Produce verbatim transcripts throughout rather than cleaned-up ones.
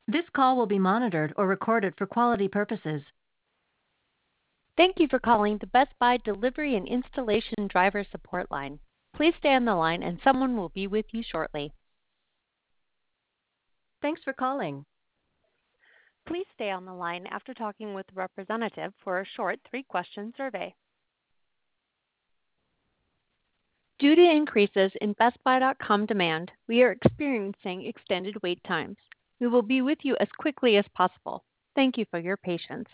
This call will be monitored or recorded for quality purposes. Thank you for calling the Best Buy Delivery and Installation Driver Support Line. Please stay on the line and someone will be with you shortly. Thanks for calling. Please stay on the line after talking with a representative for a short three-question survey. Due to increases in Best Buy dot com demand, we are experiencing extended wait times. We will be with you as quickly as possible. Thank you for your patience.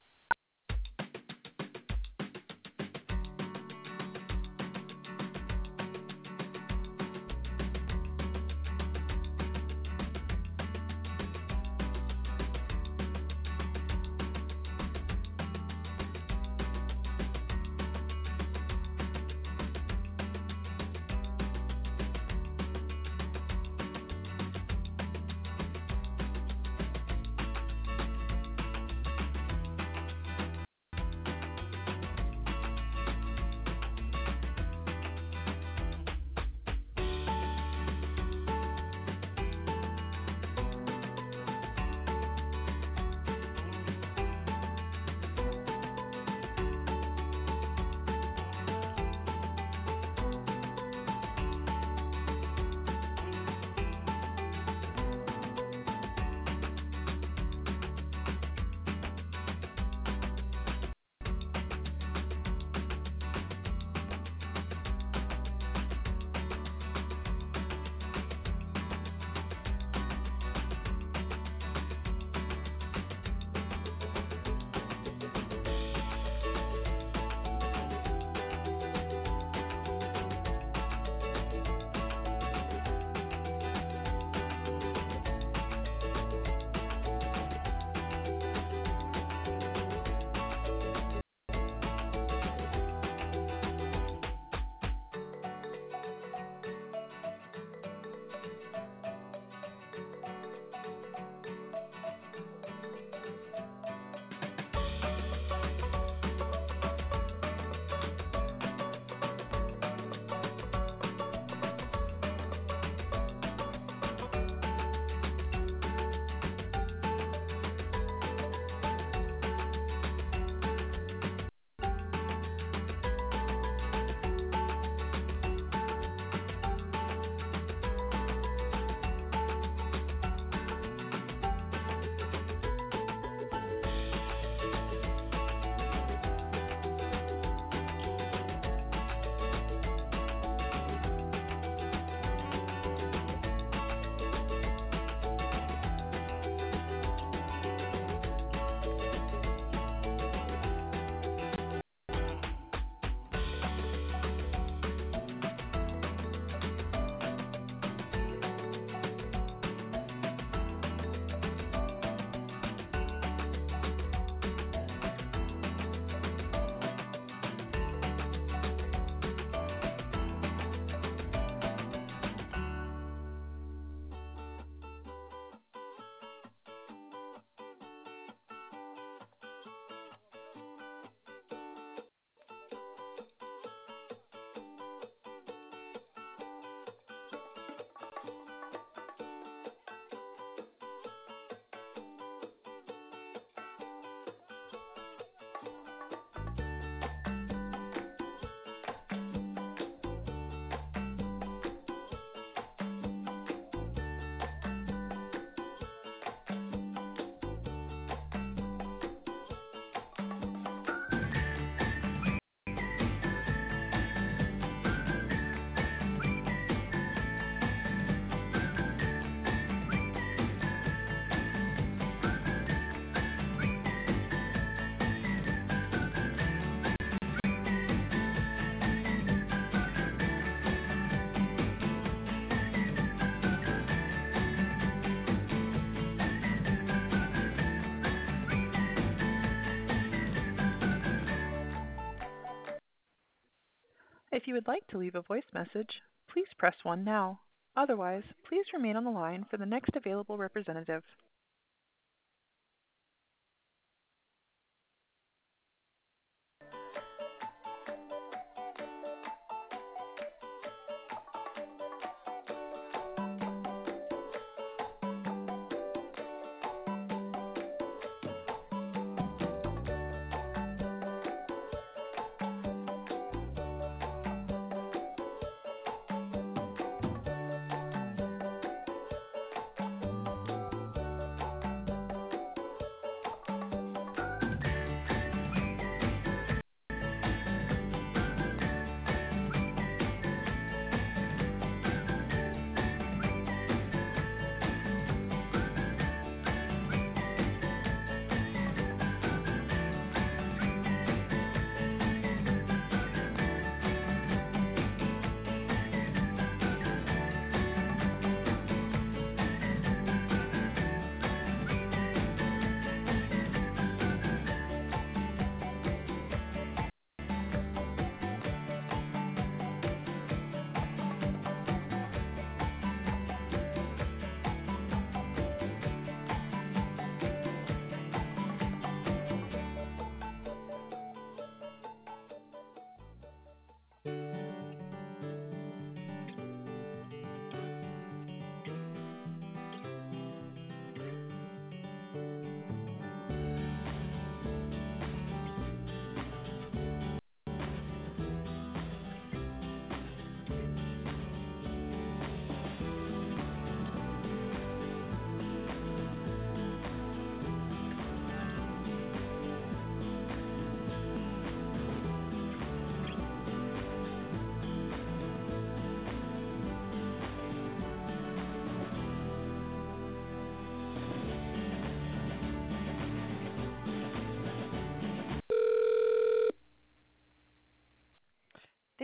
If you would like to leave a voice message, please press one now. Otherwise, please remain on the line for the next available representative.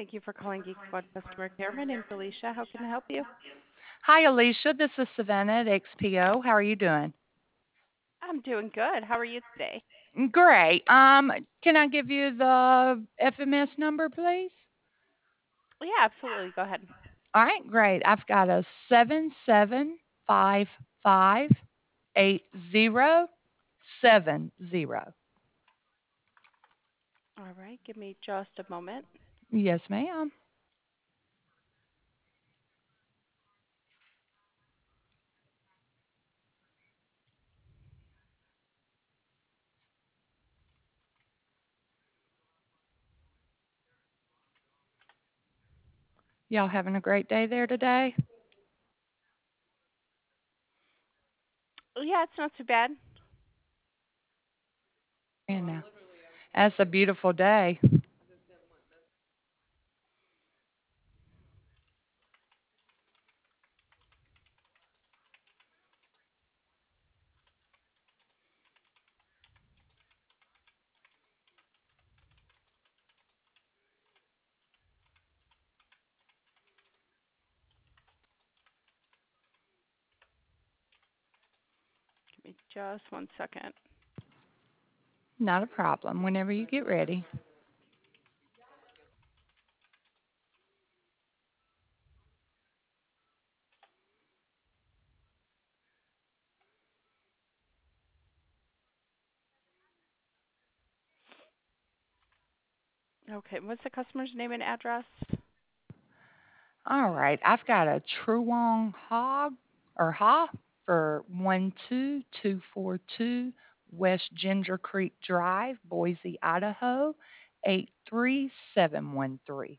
Thank you for calling Geek Squad Customer Care. My name's Alicia. How can I help you? Hi, Alicia. This is Savannah at X P O. How are you doing? I'm doing good. How are you today? Great. Um, can I give you the F M S number, please? Yeah, absolutely. Go ahead. All right, great. I've got a seven seven five five eight zero seven zero. All right, give me just a moment. Yes, ma'am. Y'all having a great day there today? Oh, yeah, it's not too bad. And now, that's a beautiful day. Give me just one second. Not a problem. Whenever you get ready. Okay, what's the customer's name and address? All right, I've got a Truong Hog or Ha for one two two four two West Ginger Creek Drive, Boise, Idaho, eight three seven one three.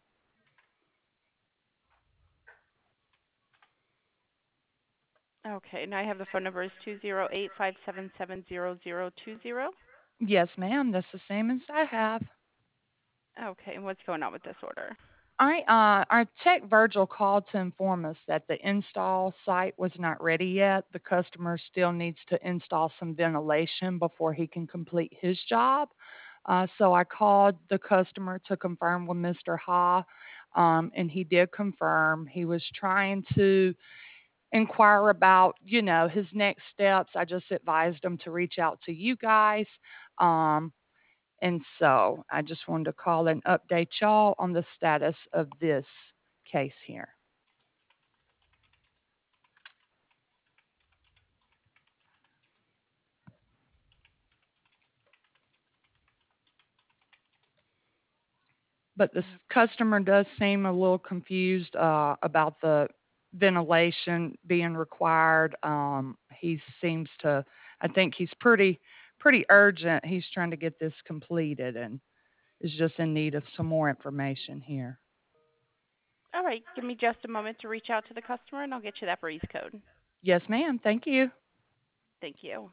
Okay, and I have the phone number is two zero eight five seven seven zero zero two zero. Yes, ma'am, that's the same as I have. Okay, and what's going on with this order? All right, uh, our tech Virgil called to inform us that the install site was not ready yet. The customer still needs to install some ventilation before he can complete his job. Uh, so I called the customer to confirm with Mister Ha, um, and he did confirm. He was trying to inquire about, you know, his next steps. I just advised him to reach out to you guys. Um, and so I just wanted to call and update y'all on the status of this case here. But this customer does seem a little confused uh, about the ventilation being required. Um, he seems to, I think he's pretty, pretty urgent. He's trying to get this completed and is just in need of some more information here. All right, give me just a moment to reach out to the customer and I'll get you that breeze code. Yes, ma'am. Thank you. Thank you.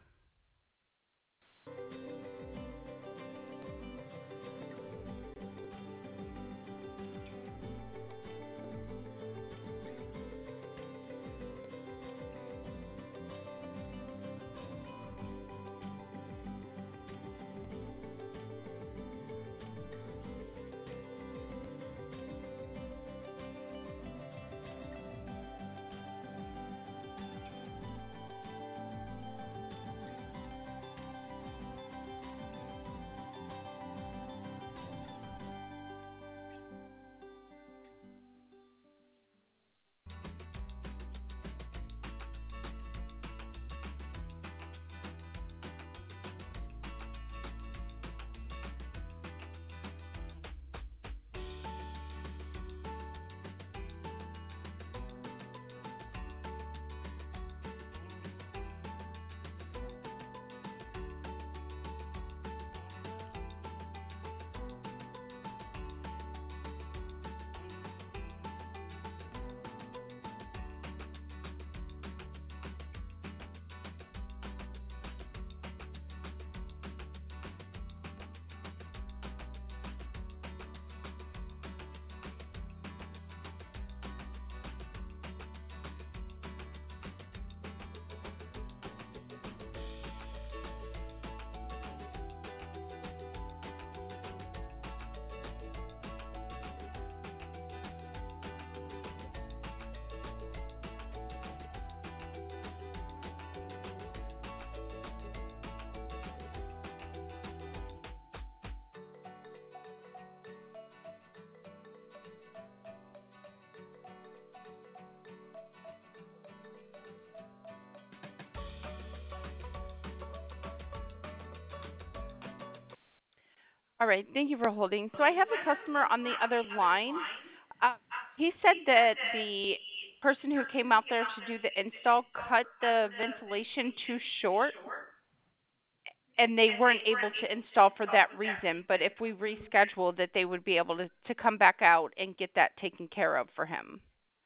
All right, thank you for holding. So I have the customer on the other line. Uh, he said that the person who came out there to do the install cut the ventilation too short and they weren't able to install for that reason. But if we reschedule, that they would be able to, to come back out and get that taken care of for him.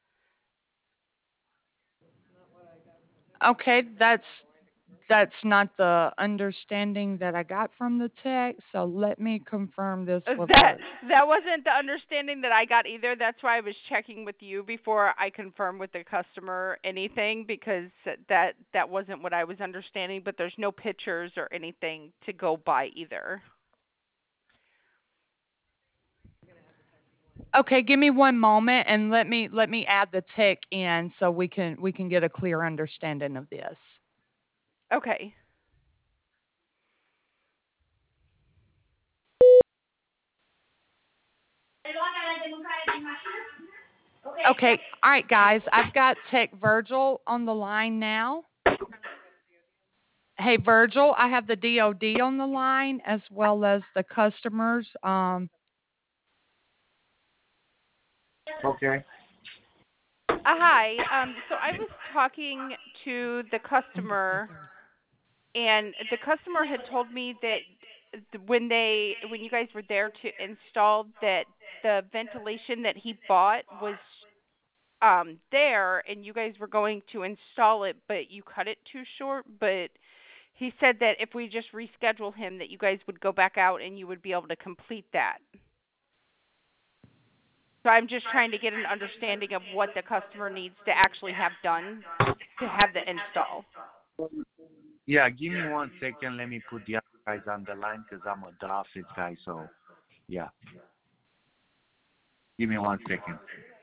Okay, that's that's not the understanding that I got from the tech, so let me confirm this Uh, with That her. that wasn't the understanding that I got either. That's why I was checking with you before I confirm with the customer anything because that that wasn't what I was understanding. But there's no pictures or anything to go by either. Okay, give me one moment and let me let me add the tech in so we can we can get a clear understanding of this. Okay. Okay, all right guys, I've got Tech Virgil on the line now. Hey Virgil, I have the D O D on the line as well as the customers. Um, Okay. Uh, hi. Um. So I was talking to the customer, and the customer had told me that th- when they when you guys were there to install that the ventilation that he bought was um there and you guys were going to install it but you cut it too short, but he said that if we just reschedule him that you guys would go back out and you would be able to complete that. So I'm just trying to get an understanding of what the customer needs to actually have done to have the install. Yeah, give me one second. Let me put the other guys on the line because I'm a the office guy. So, yeah. Give me one second.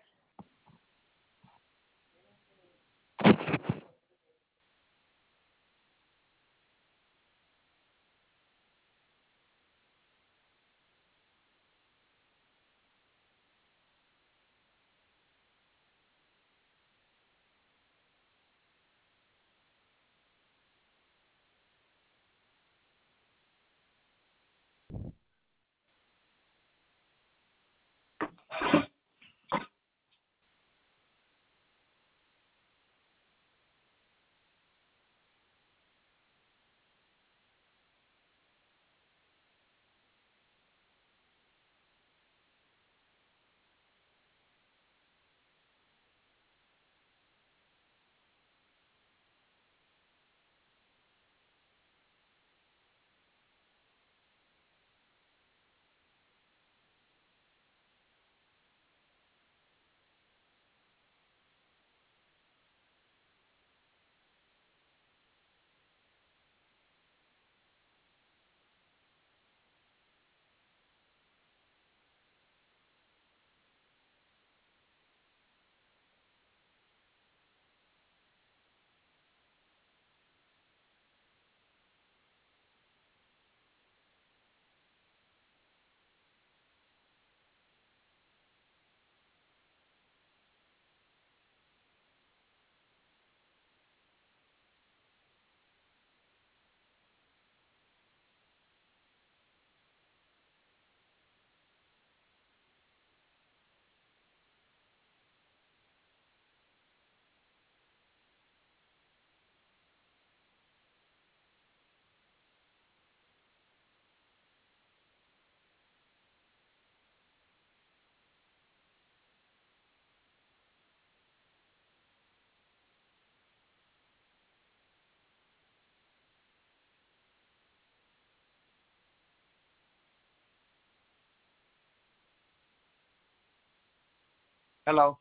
Hello.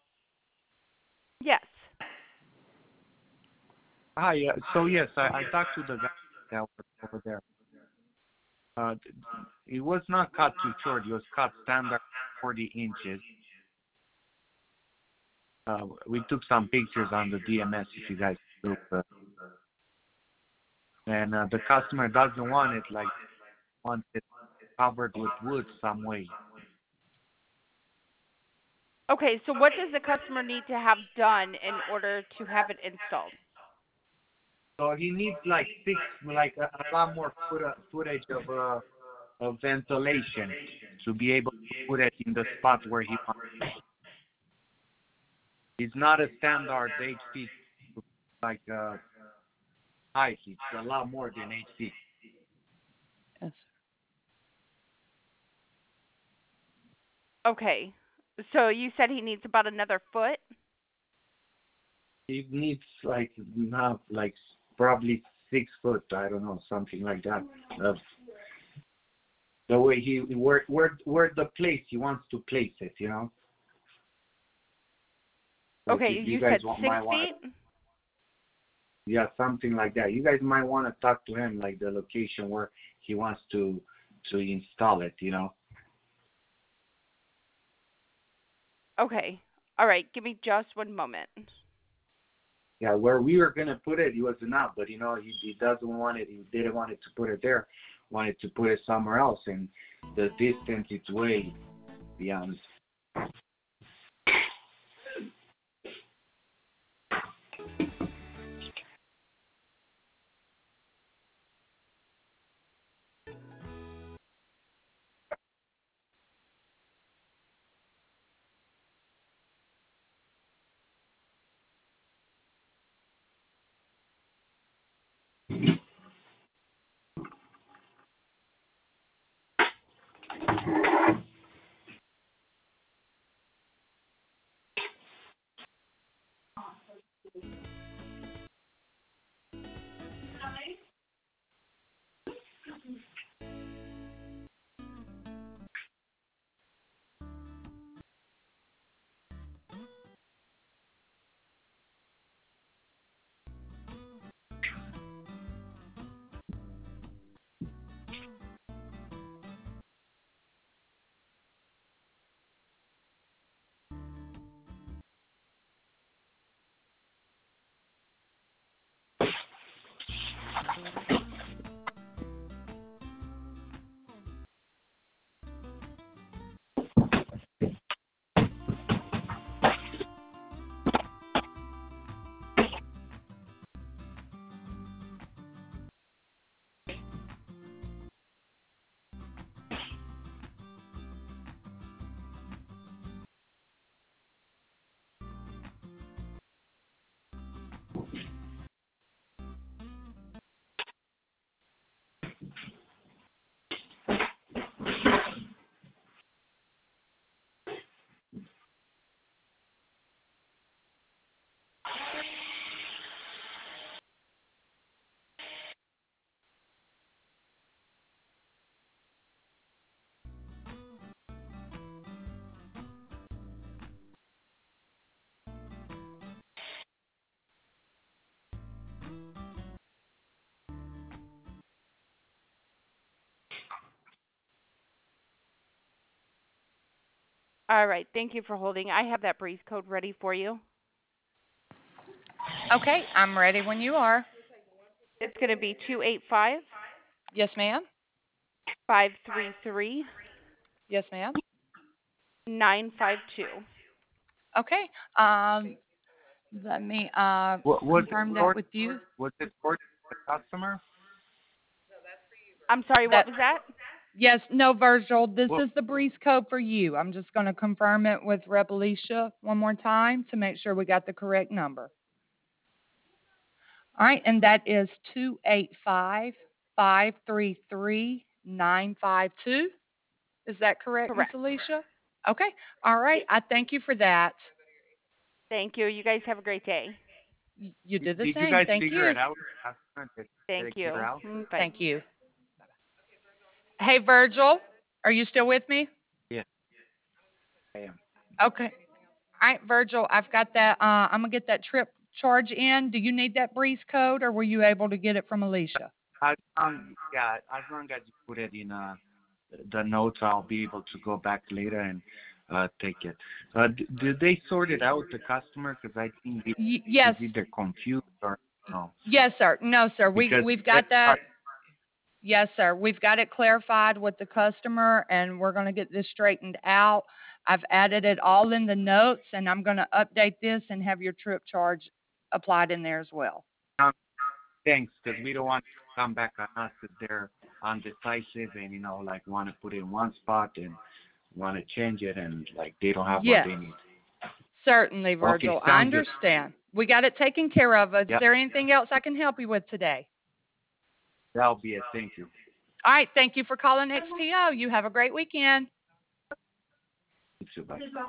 Yes. Hi. Uh, so, yes, I, I talked to the guy that was over there. Uh, th- it was not cut too short. It was cut standard forty inches. Uh, we took some pictures on the D M S if you guys look. Uh, and uh, the customer doesn't want it like wants it covered with wood some way. Okay, so what does the customer need to have done in order to have it installed? So he needs like six, like a, a lot more foot, footage of uh, of ventilation to be able to put it in the spot where he wants. It's not a standard H C like uh, height. It's a lot more than H C. Yes. Okay. So you said he needs about another foot? It needs like not like probably six foot. I don't know, something like that. Uh, the way he where where where the place he wants to place it, you know. Like Okay, you, you, you guys said want, six might feet? want, yeah, something like that. You guys might want to talk to him, like the location where he wants to to install it, you know. Okay. All right. Give me just one moment. Yeah, where we were gonna put it, he was enough, but you know, he, he doesn't want it. He didn't want it to put it there. Wanted to put it somewhere else, and the distance it's way beyond. All right. Thank you for holding. I have that breeze code ready for you. Okay, I'm ready when you are. It's going to be two eight five, Yes, ma'am. five three three, Yes, ma'am. nine five two. Okay. Um, let me uh What was it confirm that for? with you. Was it for the customer? I'm sorry, what That was that? yes, no, Virgil. This Well, is the breeze code for you. I'm just going to confirm it with Rep Alicia one more time to make sure we got the correct number. All right, and that is two eight five, five three three, nine five two. Is that correct, Miss Correct. Alicia? Okay. All right. I thank you for that. Thank you. You guys have a great day. Y- You did did the did you same. guys Thank figure you. it out? Did, did Thank it figure you. out? Mm, Bye. Thank you. Hey, Virgil, are you still with me? Yeah, I am. Okay. All right, Virgil, I've got that. Uh, I'm gonna get that trip charge in. Do you need that breeze code, or were you able to get it from Alicia? As long, yeah, as long as you put it in uh, the notes, I'll be able to go back later and uh, take it. Uh, d- did they sort it out, the customer? Because I think it Y- is yes. either confused or no. Yes, sir. No, sir. We Because we've got that. Yes, sir. We've got it clarified with the customer, and we're going to get this straightened out. I've added it all in the notes, and I'm going to update this and have your trip charge applied in there as well. um, thanks, because we don't want to come back on us if they're undecisive and, you know, like want to put it in one spot and want to change it and like they don't have Yes. what they need. Certainly, Virgil. Okay, I sounds good. understand. We got it taken care of. Is Yep. there anything else I can help you with today? That'll be it. Thank you. All right. Thank you for calling X P O. You have a great weekend. You too. Bye.